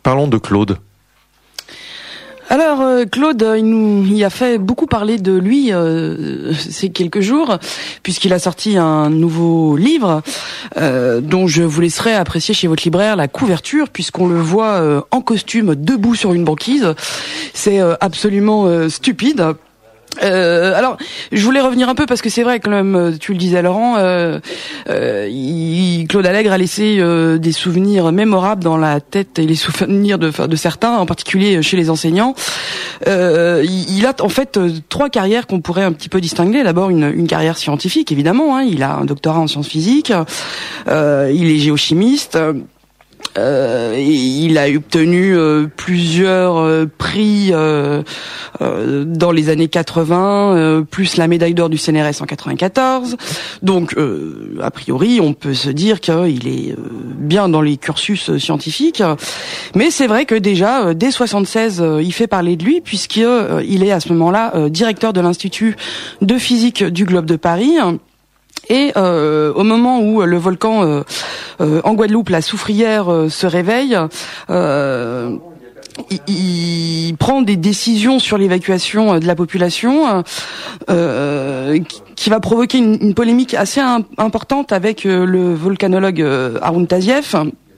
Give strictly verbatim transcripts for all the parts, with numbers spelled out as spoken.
Parlons de Claude. Alors Claude, il nous, il a fait beaucoup parler de lui euh, ces quelques jours, puisqu'il a sorti un nouveau livre euh, dont je vous laisserai apprécier chez votre libraire la couverture, puisqu'on le voit euh, en costume debout sur une banquise. C'est euh, absolument euh, stupide. Euh, alors, je voulais revenir un peu parce que c'est vrai que, comme tu le disais, Laurent, euh, euh, il, Claude Allègre a laissé euh, des souvenirs mémorables dans la tête et les souvenirs de, de certains, en particulier chez les enseignants. Euh, il, il a en fait trois carrières qu'on pourrait un petit peu distinguer. D'abord, une, une carrière scientifique, évidemment. Hein, il a un doctorat en sciences physiques. Euh, il est géochimiste. Euh, il a obtenu euh, plusieurs euh, prix euh, euh, dans les années quatre-vingts, euh, plus la médaille d'or du C N R S en quatre-vingt-quatorze. Donc, euh, a priori, on peut se dire qu'il est euh, bien dans les cursus scientifiques. Mais c'est vrai que déjà, euh, dès soixante-seize, euh, il fait parler de lui, puisqu'il euh, il est à ce moment-là euh, directeur de l'Institut de physique du Globe de Paris. Et euh, au moment où le volcan euh, euh, en Guadeloupe, la Soufrière, euh, se réveille, euh, il, il prend des décisions sur l'évacuation de la population euh, qui, qui va provoquer une, une polémique assez un, importante avec euh, le volcanologue euh, Haroun Tazieff.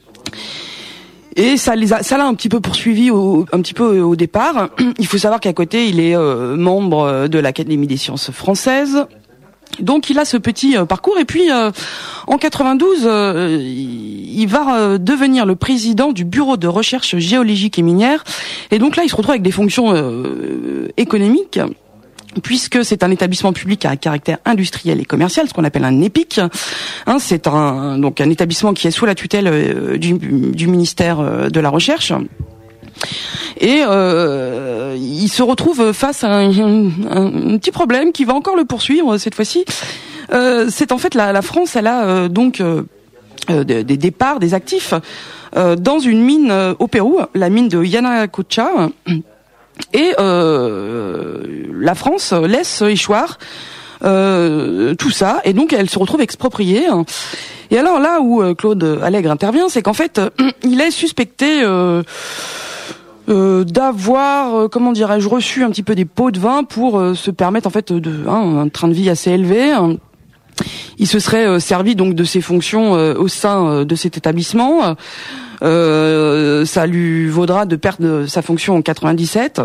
Et ça les a, ça l'a un petit peu poursuivi au, un petit peu au départ. Il faut savoir qu'à côté, il est euh, membre de l'Académie des sciences françaises. Donc il a ce petit euh, parcours et puis euh, en quatre-vingt-douze euh, il va euh, devenir le président du bureau de recherche géologique et minière et donc là il se retrouve avec des fonctions euh, économiques puisque c'est un établissement public à caractère industriel et commercial, ce qu'on appelle un EPIC. Hein, c'est un donc un établissement qui est sous la tutelle euh, du, du ministère euh, de la Recherche. Et euh, il se retrouve face à un, un, un petit problème qui va encore le poursuivre cette fois-ci. Euh, c'est en fait la, la France, elle a euh, donc euh, des, des départs, des actifs euh, dans une mine euh, au Pérou, la mine de Yanacocha. Et euh, la France laisse échoir euh, tout ça, et donc elle se retrouve expropriée. Et alors là où euh, Claude Allègre intervient, c'est qu'en fait, euh, il est suspecté euh, Euh, d'avoir, euh, comment dirais-je, reçu un petit peu des pots de vin pour euh, se permettre en fait de hein, un train de vie assez élevé. Il se serait euh, servi donc de ses fonctions euh, au sein euh, de cet établissement. Euh, ça lui vaudra de perdre sa fonction en quatre-vingt-dix-sept.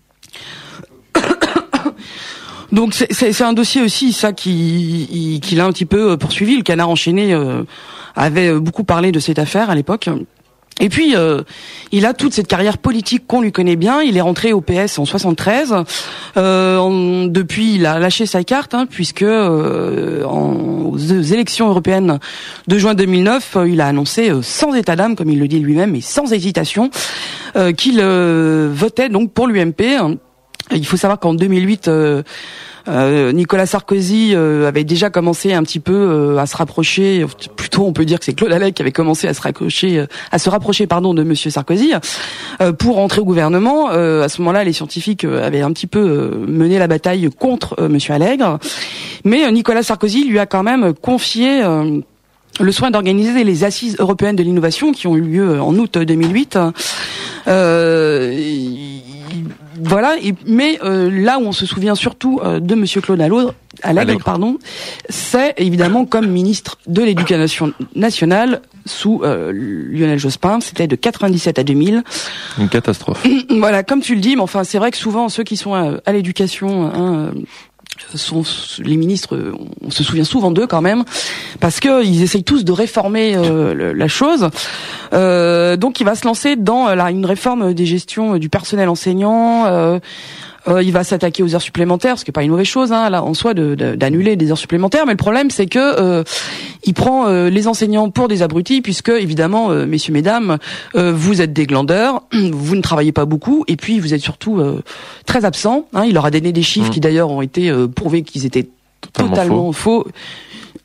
Donc c'est, c'est, c'est un dossier aussi ça qui, qui l'a un petit peu poursuivi. Le Canard enchaîné euh, avait beaucoup parlé de cette affaire à l'époque. Et puis, euh, il a toute cette carrière politique qu'on lui connaît bien. Il est rentré au P S en soixante-treize. Euh, en, depuis, il a lâché sa carte, hein, puisque euh, en, aux élections européennes de juin deux mille neuf, euh, il a annoncé euh, sans état d'âme, comme il le dit lui-même, et sans hésitation, euh, qu'il euh, votait donc pour l'U M P. Il faut savoir qu'en deux mille huit, euh, euh, Nicolas Sarkozy euh, avait déjà commencé un petit peu euh, à se rapprocher. Plutôt, on peut dire que c'est Claude Allègre qui avait commencé à se rapprocher, euh, à se rapprocher, pardon, de Monsieur Sarkozy euh, pour entrer au gouvernement. Euh, à ce moment-là, les scientifiques euh, avaient un petit peu euh, mené la bataille contre euh, Monsieur Allègre, mais euh, Nicolas Sarkozy lui a quand même confié Euh, le soin d'organiser les assises européennes de l'innovation qui ont eu lieu en août deux mille huit. Euh, voilà, et, mais euh, là où on se souvient surtout euh, de Monsieur Claude Allègre, Allègre, pardon, c'est évidemment comme ministre de l'Éducation nationale sous euh, Lionel Jospin. C'était de quatre-vingt-dix-sept à deux mille. Une catastrophe. Voilà, comme tu le dis, mais enfin c'est vrai que souvent ceux qui sont à, à l'éducation, hein, sont les ministres, on se souvient souvent d'eux quand même, parce que ils essayent tous de réformer euh, le, la chose. Euh, donc il va se lancer dans là une réforme des gestions du personnel enseignant. Euh, euh, il va s'attaquer aux heures supplémentaires, ce qui est pas une mauvaise chose, hein, là en soi, de, de, d'annuler des heures supplémentaires. Mais le problème, c'est que euh, il prend euh, les enseignants pour des abrutis, puisque évidemment, euh, messieurs, mesdames, euh, vous êtes des glandeurs, vous ne travaillez pas beaucoup, et puis vous êtes surtout euh, très absents. Hein, il leur a donné des chiffres mmh. qui d'ailleurs ont été euh, prouvés qu'ils étaient totalement, totalement faux. faux.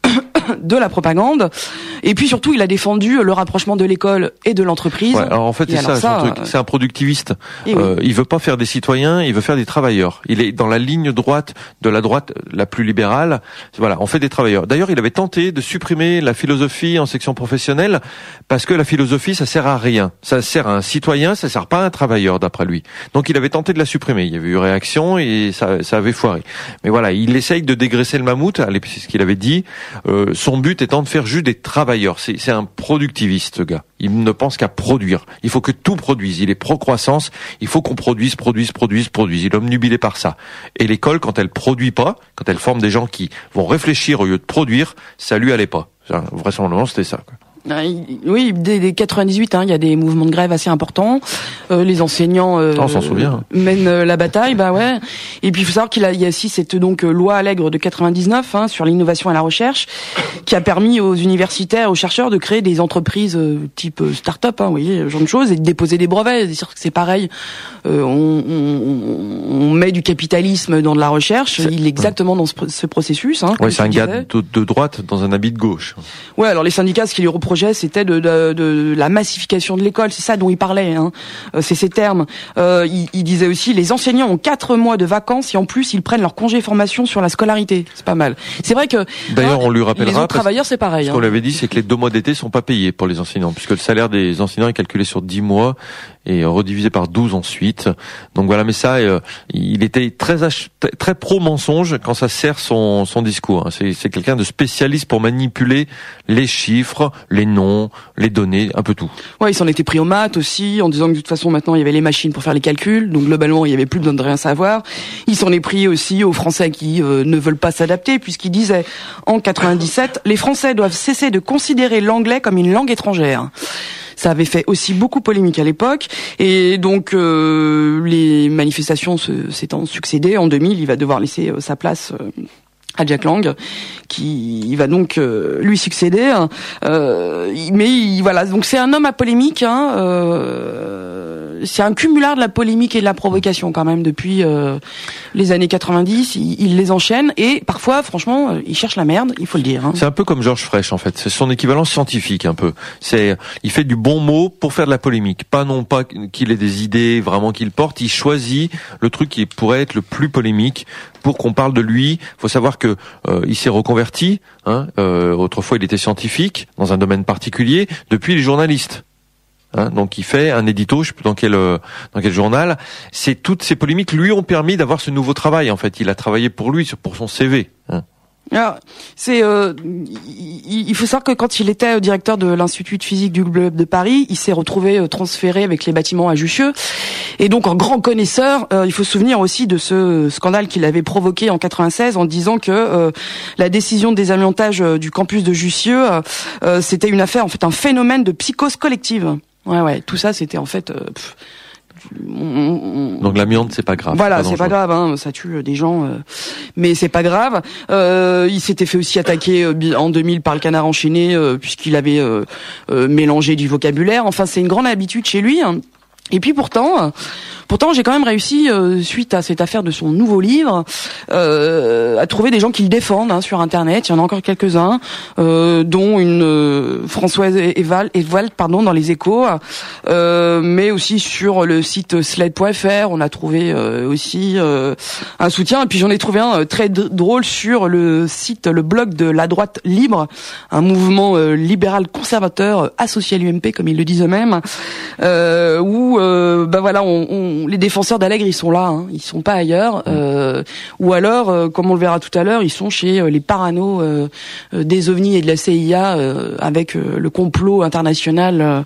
de la propagande. Et puis surtout, il a défendu le rapprochement de l'école et de l'entreprise. Ouais, alors en fait, c'est ça, ça son truc. C'est un productiviste. Euh, oui. Il veut pas faire des citoyens, il veut faire des travailleurs. Il est dans la ligne droite de la droite la plus libérale. Voilà, on fait des travailleurs. D'ailleurs, il avait tenté de supprimer la philosophie en section professionnelle parce que la philosophie, ça sert à rien. Ça sert à un citoyen, ça sert pas à un travailleur, d'après lui. Donc, il avait tenté de la supprimer. Il y avait eu réaction et ça, ça avait foiré. Mais voilà, il essaye de dégraisser le mammouth. C'est ce qu'il avait dit. Euh, son but étant de faire juste des travailleurs. C'est, c'est un productiviste, ce gars. Il ne pense qu'à produire. Il faut que tout produise. Il est pro-croissance. Il faut qu'on produise, produise, produise, produise. Il est omnubilé par ça. Et l'école, quand elle produit pas, quand elle forme des gens qui vont réfléchir au lieu de produire, ça lui allait pas. Vraisemblablement, c'était ça, quoi. Oui, dès, dès quatre-vingt-dix-huit, hein, il y a des mouvements de grève assez importants. Euh, les enseignants euh, oh, on s'en souvient. mènent euh, la bataille, bah ouais. Et puis il faut savoir qu'il a, il y a aussi cette donc loi Allègre de quatre-vingt-dix-neuf hein, sur l'innovation et la recherche, qui a permis aux universitaires, aux chercheurs de créer des entreprises euh, type euh, start-up, hein, vous voyez, ce genre de choses, et de déposer des brevets. C'est sûr que c'est pareil. Euh, on, on, on met du capitalisme dans de la recherche. C'est, il est exactement ouais. dans ce, ce processus. Hein, ouais, c'est un gars de, de droite dans un habit de gauche. Ouais, alors les syndicats, ce qui lui reprochent projet, c'était de, de, de la massification de l'école. C'est ça dont il parlait. Hein. Euh, c'est ces termes. Euh, il, il disait aussi, les enseignants ont quatre mois de vacances et en plus ils prennent leur congé formation sur la scolarité. C'est pas mal. C'est vrai que d'ailleurs hein, on lui rappellera. Les autres travailleurs, c'est pareil. Ce hein. qu'on l'avait dit, c'est que les deux mois d'été sont pas payés pour les enseignants, puisque le salaire des enseignants est calculé sur dix mois et redivisé par douze ensuite. Donc voilà, mais ça, euh, il était très ach- très pro mensonge quand ça sert son son discours. Hein. C'est, c'est quelqu'un de spécialiste pour manipuler les chiffres, les noms, les données, un peu tout. Ouais, il s'en était pris aux maths aussi, en disant que de toute façon maintenant il y avait les machines pour faire les calculs, donc globalement il y avait plus besoin de rien savoir. Il s'en est pris aussi aux Français qui euh, ne veulent pas s'adapter, puisqu'il disait en quatre-vingt-dix-sept, les Français doivent cesser de considérer l'anglais comme une langue étrangère. Ça avait fait aussi beaucoup polémique à l'époque, et donc euh, les manifestations se, s'étant succédées, en deux mille, il va devoir laisser euh, sa place euh, à Jack Lang, qui il va donc euh, lui succéder. Euh, mais il, voilà, donc c'est un homme à polémique. Hein, euh, c'est un cumulard de la polémique et de la provocation quand même depuis euh, les années quatre-vingt-dix. Il, il les enchaîne et parfois, franchement, il cherche la merde. Il faut le dire. Hein. C'est un peu comme Georges Frêche en fait. C'est son équivalent scientifique un peu. C'est, il fait du bon mot pour faire de la polémique. Pas non pas qu'il ait des idées vraiment qu'il porte. Il choisit le truc qui pourrait être le plus polémique pour qu'on parle de lui. Faut savoir que euh, il s'est reconverti. Hein, euh, autrefois, il était scientifique dans un domaine particulier. Depuis, il est journaliste. Hein, donc, il fait un édito. Je sais plus dans quel euh, dans quel journal. C'est toutes ces polémiques lui ont permis d'avoir ce nouveau travail. En fait, il a travaillé pour lui, pour son C V. Hein. Alors, c'est, euh, il faut savoir que quand il était directeur de l'Institut de physique du Globe de Paris, il s'est retrouvé transféré avec les bâtiments à Jussieu. Et donc, en grand connaisseur, euh, il faut se souvenir aussi de ce scandale qu'il avait provoqué en quatre-vingt-seize en disant que euh, la décision de désamiantage du campus de Jussieu, euh, c'était une affaire, en fait, un phénomène de psychose collective. Ouais, ouais, tout ça, c'était en fait... Euh, pff, On, on... Donc l'amiante c'est pas grave. Voilà, pas c'est pas grave, hein, ça tue des gens, euh, mais c'est pas grave. Euh, il s'était fait aussi attaquer euh, en deux mille par le Canard enchaîné euh, puisqu'il avait euh, euh, mélangé du vocabulaire. Enfin, c'est une grande habitude chez lui. Hein. Et puis pourtant, pourtant j'ai quand même réussi, euh, suite à cette affaire de son nouveau livre, euh, à trouver des gens qui le défendent hein, sur Internet. Il y en a encore quelques-uns, euh, dont une euh, Françoise Eval, Eval, pardon, dans les Échos, euh, mais aussi sur le site sled point f r. On a trouvé euh, aussi euh, un soutien. Et puis j'en ai trouvé un euh, très d- drôle sur le site, le blog de La Droite Libre, un mouvement euh, libéral conservateur euh, associé à l'U M P, comme ils le disent eux-mêmes, euh, où Euh, ben voilà, on, on, les défenseurs d'Allègre, ils sont là, hein, ils sont pas ailleurs. Euh, ou alors, euh, comme on le verra tout à l'heure, ils sont chez euh, les paranos euh, euh, des ovnis et de la C I A, euh, avec euh, le complot international euh,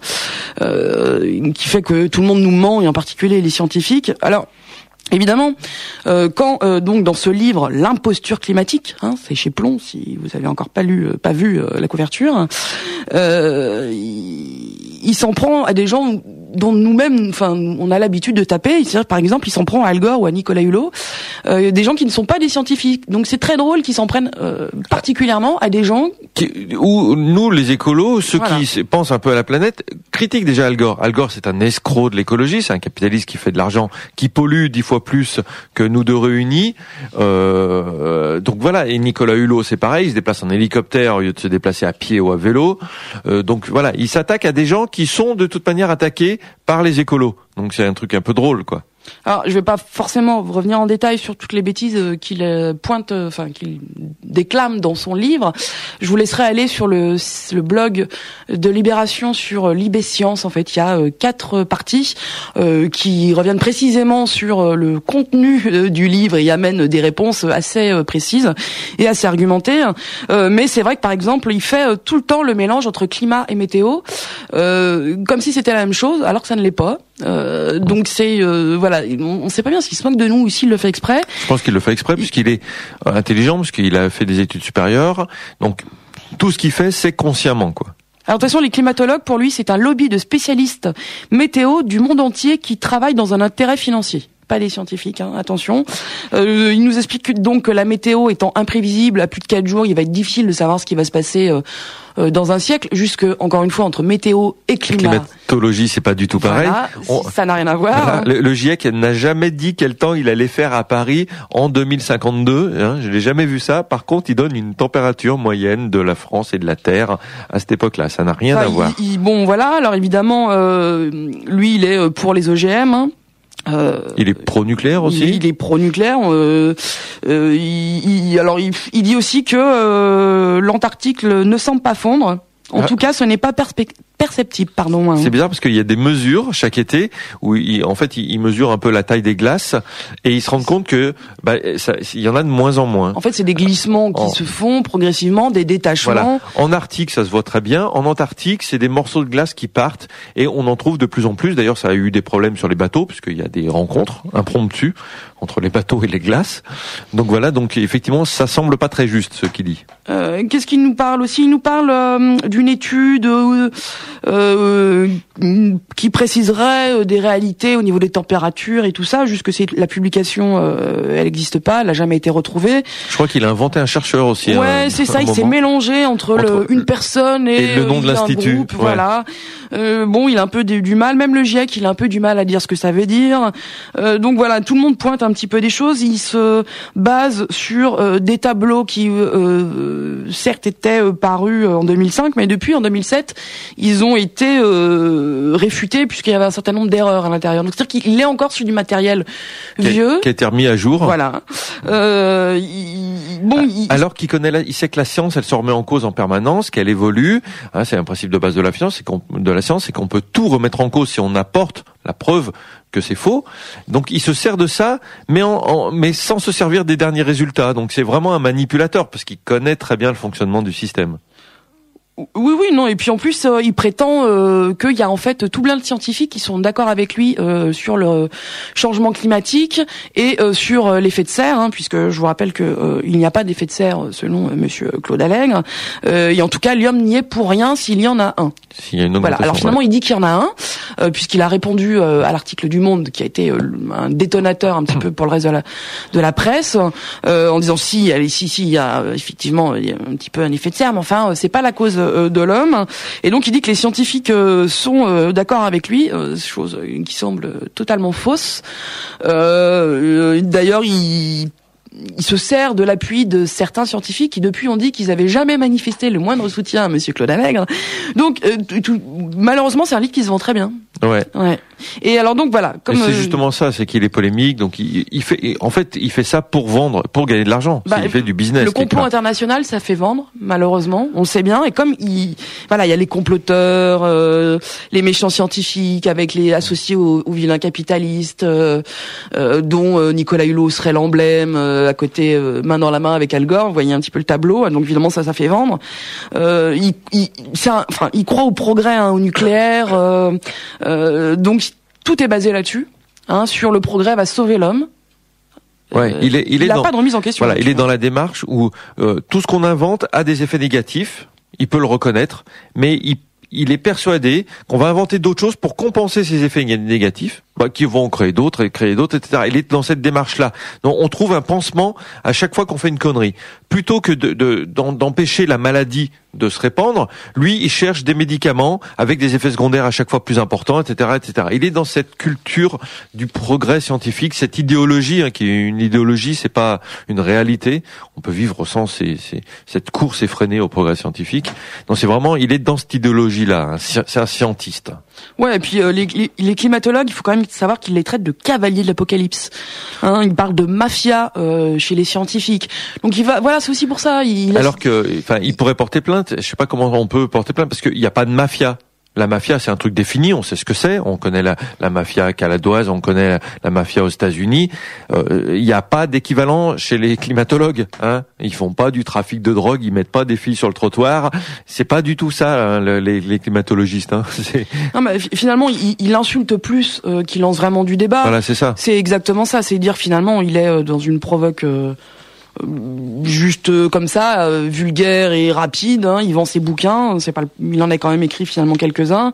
euh, qui fait que tout le monde nous ment, et en particulier les scientifiques. Alors. Évidemment, euh, quand euh, donc dans ce livre l'imposture climatique, hein, c'est chez Plomb, si vous avez encore pas lu, pas vu euh, la couverture, euh, il, il s'en prend à des gens dont nous-mêmes, enfin, on a l'habitude de taper. C'est-à-dire, par exemple, il s'en prend à Al Gore ou à Nicolas Hulot, euh, des gens qui ne sont pas des scientifiques. Donc c'est très drôle qu'ils s'en prennent euh, particulièrement à des gens qui, où nous, les écolos, ceux voilà. qui pensent un peu à la planète, critiquent déjà Al Gore. Al Gore, c'est un escroc de l'écologie, c'est un capitaliste qui fait de l'argent, qui pollue dix fois plus que nous deux réunis. Euh, donc voilà. Et Nicolas Hulot, c'est pareil, il se déplace en hélicoptère au lieu de se déplacer à pied ou à vélo. Euh, donc voilà, il s'attaque à des gens qui sont de toute manière attaqués par les écolos. Donc c'est un truc un peu drôle, quoi. Alors, je vais pas forcément revenir en détail sur toutes les bêtises qu'il pointe, enfin qu'il déclame dans son livre. Je vous laisserai aller sur le, le blog de Libération sur Libé Science. En fait, il y a quatre parties euh, qui reviennent précisément sur le contenu du livre et y amènent des réponses assez précises et assez argumentées. Euh, mais c'est vrai que par exemple, il fait tout le temps le mélange entre climat et météo, euh, comme si c'était la même chose, alors que ça ne l'est pas. Euh, donc c'est euh, voilà, on ne sait pas bien s'il se moque de nous ou s'il le fait exprès. Je pense qu'il le fait exprès puisqu'il est intelligent, parce qu'il a fait des études supérieures. Donc tout ce qu'il fait, c'est consciemment, quoi. Alors de toute façon, les climatologues, pour lui, c'est un lobby de spécialistes météo du monde entier qui travaillent dans un intérêt financier. Pas des scientifiques, hein, attention. Euh, il nous explique donc que la météo étant imprévisible, à plus de quatre jours, il va être difficile de savoir ce qui va se passer euh, euh, dans un siècle, jusque, encore une fois, entre météo et climat. Climatologie, c'est pas du tout pareil. Voilà, On... ça n'a rien à voir. Voilà, le, le GIEC n'a jamais dit quel temps il allait faire à Paris en deux mille cinquante-deux. Hein, je l'ai jamais vu ça. Par contre, il donne une température moyenne de la France et de la Terre à cette époque-là. Ça n'a rien enfin, à voir. Il, il, bon, voilà. Alors évidemment, euh, lui, il est pour les O G M. Hein. Euh, il est pro-nucléaire aussi. Il, il est pro-nucléaire. Euh, euh, il, il, alors, il, il dit aussi que euh, l'Antarctique ne semble pas fondre. En ah. tout cas, ce n'est pas perspe- perceptible, pardon. Hein. C'est bizarre parce qu'il y a des mesures chaque été où, il, en fait, il, il mesure un peu la taille des glaces et il se rend compte que bah, ça, il y en a de moins en moins. En fait, c'est des glissements qui en... se font progressivement, des détachements. Voilà. En Arctique, ça se voit très bien. En Antarctique, c'est des morceaux de glace qui partent et on en trouve de plus en plus. D'ailleurs, ça a eu des problèmes sur les bateaux puisqu'il y a des rencontres impromptues entre les bateaux et les glaces. Donc voilà. Donc effectivement, ça semble pas très juste ce qu'il dit. Euh, qu'est-ce qu'il nous parle aussi ? Il nous parle euh, d'une étude euh, euh, qui préciserait des réalités au niveau des températures et tout ça. Jusque c'est la publication, euh, elle n'existe pas, elle n'a jamais été retrouvée. Je crois qu'il a inventé un chercheur aussi. Ouais, un, c'est ça. un il moment. s'est mélangé entre, entre le, une personne et, et le nom euh, de l'institut. Un groupe, ouais. Voilà. Euh, bon, il a un peu du mal. Même le GIEC, il a un peu du mal à dire ce que ça veut dire. Euh, donc voilà, tout le monde pointe un petit peu des choses. Il se base sur euh, des tableaux qui euh, certes étaient euh, parus en deux mille cinq, mais depuis en deux mille sept, ils ont été euh, réfutés puisqu'il y avait un certain nombre d'erreurs à l'intérieur. Donc c'est-à-dire qu'il est encore sur du matériel qui vieux, a, qui a été remis à jour. Voilà. Euh, il, bon, il, alors qu'il connaît, la, il sait que la science, elle se remet en cause en permanence, qu'elle évolue. Hein, c'est un principe de base de la science, c'est qu'on, de la science, c'est qu'on peut tout remettre en cause si on apporte la preuve que c'est faux. Donc il se sert de ça, mais en, en, mais sans se servir des derniers résultats. Donc c'est vraiment un manipulateur parce qu'il connaît très bien le fonctionnement du système. Oui, oui, non. Et puis en plus, euh, il prétend euh, qu'il y a en fait tout plein de scientifiques qui sont d'accord avec lui euh, sur le changement climatique et euh, sur euh, l'effet de serre, hein, puisque je vous rappelle que euh, il n'y a pas d'effet de serre selon euh, Monsieur Claude Allègre. Euh, et en tout cas, l'homme n'y est pour rien s'il y en a un. S'il y a une voilà. Alors finalement, il dit qu'il y en a un, euh, puisqu'il a répondu euh, à l'article du Monde qui a été euh, un détonateur un petit peu pour le reste de la de la presse, euh, en disant si, allez, si, si, il y a effectivement il y a un petit peu un effet de serre, mais enfin, c'est pas la cause de l'homme. Et donc il dit que les scientifiques sont d'accord avec lui, chose qui semble totalement fausse. Euh, d'ailleurs, il il se sert de l'appui de certains scientifiques qui depuis ont dit qu'ils avaient jamais manifesté le moindre soutien à Monsieur Claude Allègre. Donc euh, tout, malheureusement, c'est un livre qui se vend très bien. Ouais. Ouais. Et alors donc voilà. Comme et c'est justement ça, c'est qu'il est polémique, donc il, il fait, en fait, il fait ça pour vendre, pour gagner de l'argent. Bah, il fait du business. Le complot international, ça fait vendre, malheureusement. On le sait bien. Et comme il, voilà, il y a les comploteurs, euh, les méchants scientifiques, avec les associés aux, aux vilains capitalistes, euh, euh, dont euh, Nicolas Hulot serait l'emblème, euh, à côté, euh, main dans la main avec Al Gore. Vous voyez un petit peu le tableau. Donc évidemment, ça, ça fait vendre. Euh, il, il, c'est un, enfin, il croit au progrès, hein, au nucléaire. Euh, Euh, donc tout est basé là-dessus, hein, sur le progrès va sauver l'homme. Ouais, euh, il est, il est il n'a dans, pas de remise en question. Voilà, il est dans la démarche où euh, tout ce qu'on invente a des effets négatifs. Il peut le reconnaître, mais il il est persuadé qu'on va inventer d'autres choses pour compenser ces effets négatifs, bah, qui vont créer d'autres et créer d'autres, et cetera. Il est dans cette démarche-là. Donc, on trouve un pansement à chaque fois qu'on fait une connerie. Plutôt que de, de, d'empêcher la maladie de se répandre, lui, il cherche des médicaments avec des effets secondaires à chaque fois plus importants, et cetera, et cetera. Il est dans cette culture du progrès scientifique, cette idéologie, hein, qui est une idéologie, c'est pas une réalité. On peut vivre sans ces, ces, cette course effrénée au progrès scientifique. Donc, c'est vraiment, il est dans cette idéologie-là. Hein. C'est un scientiste. Ouais, et puis euh, les, les, les climatologues, il faut quand même savoir qu'ils les traitent de cavaliers de l'apocalypse. Hein, ils parlent de mafia euh, chez les scientifiques. Donc il va, voilà, c'est aussi pour ça. Il Alors que, enfin, il pourrait porter plainte. Je sais pas comment on peut porter plainte parce qu'il n'y a pas de mafia. La mafia, c'est un truc défini, on sait ce que c'est. On connaît la, la mafia caladoise, on connaît la, la mafia aux États-Unis. Il euh, n'y a pas d'équivalent chez les climatologues. Hein. Ils font pas du trafic de drogue, ils mettent pas des filles sur le trottoir. C'est pas du tout ça, hein, le, les, les climatologistes. Hein. Non, mais finalement, il, il insulte plus euh, qu'il lance vraiment du débat. Voilà, c'est ça. C'est exactement ça. C'est dire finalement, il est dans une provoque. Euh... juste comme ça, euh, vulgaire et rapide. Hein, il vend ses bouquins. C'est pas, le, il en a quand même écrit finalement quelques-uns.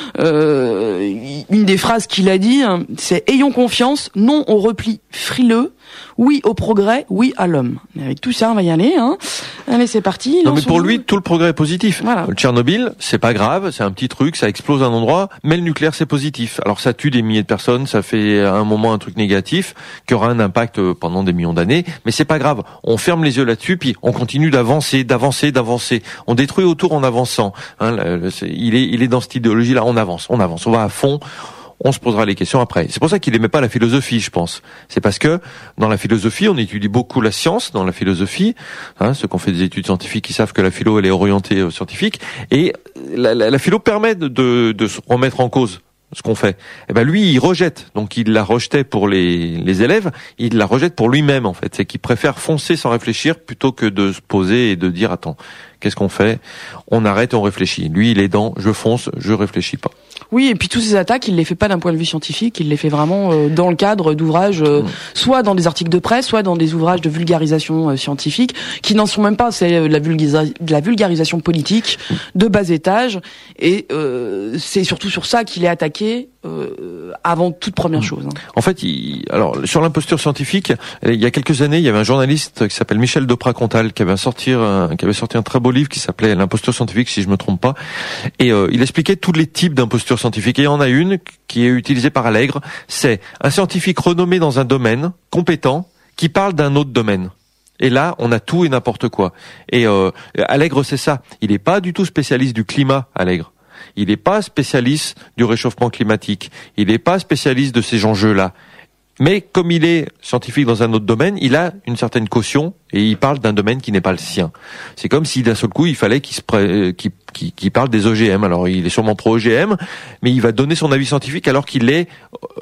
Euh, une des phrases qu'il a dit, c'est ayons confiance, non au repli frileux, oui au progrès, oui à l'homme. Et avec tout ça, on va y aller. Hein. Allez, c'est parti. Non, mais pour lui, tout le progrès est positif. Voilà. Le Tchernobyl, c'est pas grave, c'est un petit truc, ça explose un endroit, mais le nucléaire, c'est positif. Alors ça tue des milliers de personnes, ça fait à un moment un truc négatif qui aura un impact pendant des millions d'années, mais c'est pas grave. On ferme les yeux là-dessus, puis on continue d'avancer, d'avancer, d'avancer. On détruit autour en avançant. Hein, le, le, c'est, il est, il est dans cette idéologie-là. On avance, on avance, on va à fond. On se posera les questions après. C'est pour ça qu'il aimait pas la philosophie, je pense. C'est parce que dans la philosophie, on étudie beaucoup la science dans la philosophie. Hein, ceux qui ont fait des études scientifiques, qui savent que la philo, elle est orientée au scientifique. Et la, la, la philo permet de, de, de se remettre en cause ce qu'on fait. Eh ben lui, il rejette. Donc il la rejetait pour les, les élèves, il la rejette pour lui-même en fait. C'est qu'il préfère foncer sans réfléchir plutôt que de se poser et de dire attends, qu'est-ce qu'on fait ? On arrête et on réfléchit. Lui, il est dans je fonce, je réfléchis pas. Oui, et puis tous ces attaques, il les fait pas d'un point de vue scientifique, il les fait vraiment euh, dans le cadre d'ouvrages, euh, mmh. soit dans des articles de presse, soit dans des ouvrages de vulgarisation euh, scientifique, qui n'en sont même pas, c'est euh, de, la vulgisa- de la vulgarisation politique, mmh. de bas étage, et euh, c'est surtout sur ça qu'il est attaqué euh, avant toute première mmh. chose. Hein. En fait, il, alors sur l'imposture scientifique, il y a quelques années, il y avait un journaliste qui s'appelle Michel Deprat-Contal qui avait sorti un, qui avait sorti un très beau livre qui s'appelait L'imposture scientifique, si je me trompe pas, et euh, il expliquait tous les types d'imposture scientifique. Et il y en a une qui est utilisée par Allègre, c'est un scientifique renommé dans un domaine, compétent, qui parle d'un autre domaine. Et là, on a tout et n'importe quoi. Et euh, Allègre, c'est ça. Il n'est pas du tout spécialiste du climat, Allègre. Il n'est pas spécialiste du réchauffement climatique. Il n'est pas spécialiste de ces enjeux-là. Mais comme il est scientifique dans un autre domaine, il a une certaine caution et il parle d'un domaine qui n'est pas le sien. C'est comme si d'un seul coup, il fallait qu'il se pré... qu'il, qu'il, qu'il parle des O G M. Alors, il est sûrement pro-O G M, mais il va donner son avis scientifique alors qu'il est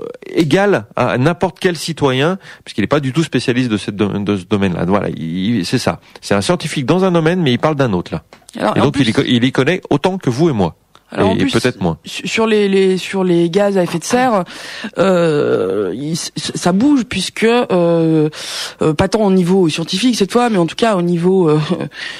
égal à n'importe quel citoyen, puisqu'il n'est pas du tout spécialiste de, cette, de ce domaine-là. Voilà, il, c'est ça. C'est un scientifique dans un domaine, mais il parle d'un autre là. Alors, et donc, plus... il, y, il y connaît autant que vous et moi. Alors et, en plus, peut-être moins. Sur les, les sur les gaz à effet de serre, euh, il, ça bouge puisque euh, euh, pas tant au niveau scientifique cette fois, mais en tout cas au niveau euh,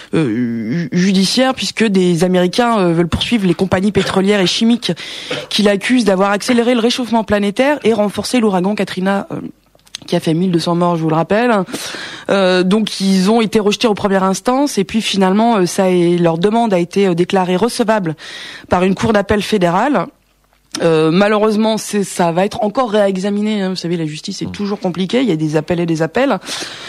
euh, judiciaire, puisque des Américains euh, veulent poursuivre les compagnies pétrolières et chimiques qui l'accusent d'avoir accéléré le réchauffement planétaire et renforcé l'ouragan Katrina. Euh, qui a fait mille deux cents morts, je vous le rappelle. Euh, donc ils ont été rejetés en première instance et puis finalement ça est, leur demande a été déclarée recevable par une cour d'appel fédérale. Euh, malheureusement, c'est, ça va être encore réexaminé. Hein. Vous savez, la justice est toujours compliquée. Il y a des appels et des appels.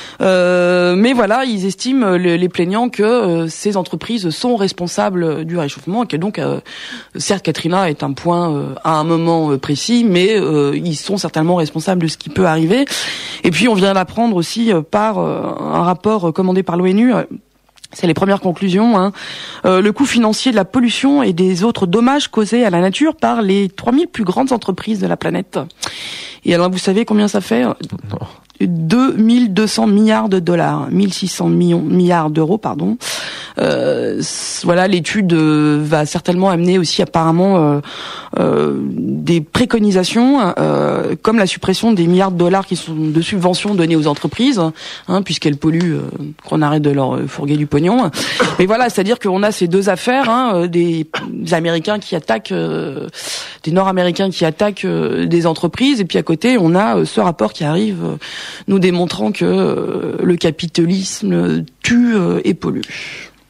Euh, mais voilà, ils estiment les, les plaignants que euh, ces entreprises sont responsables du réchauffement et que donc, euh, certes, Katrina est un point euh, à un moment euh, précis, mais euh, ils sont certainement responsables de ce qui peut arriver. Et puis, on vient d'apprendre aussi euh, par euh, un rapport commandé par l'ONU. Euh, C'est les premières conclusions. Hein. Euh, le coût financier de la pollution et des autres dommages causés à la nature par les trois mille plus grandes entreprises de la planète. Et alors, vous savez combien ça fait ? Non. deux mille deux cents milliards de dollars, mille six cents millions, milliards d'euros, pardon. Euh, voilà, l'étude euh, va certainement amener aussi apparemment euh, euh, des préconisations, euh, comme la suppression des milliards de dollars qui sont de subventions données aux entreprises, hein, puisqu'elles polluent, euh, qu'on arrête de leur fourguer du pognon. Mais voilà, c'est-à-dire qu'on a ces deux affaires, hein, des, des Américains qui attaquent, euh, des Nord-Américains qui attaquent euh, des entreprises, et puis à côté, on a euh, ce rapport qui arrive, euh, nous démontrant que euh, le capitalisme tue euh, et pollue.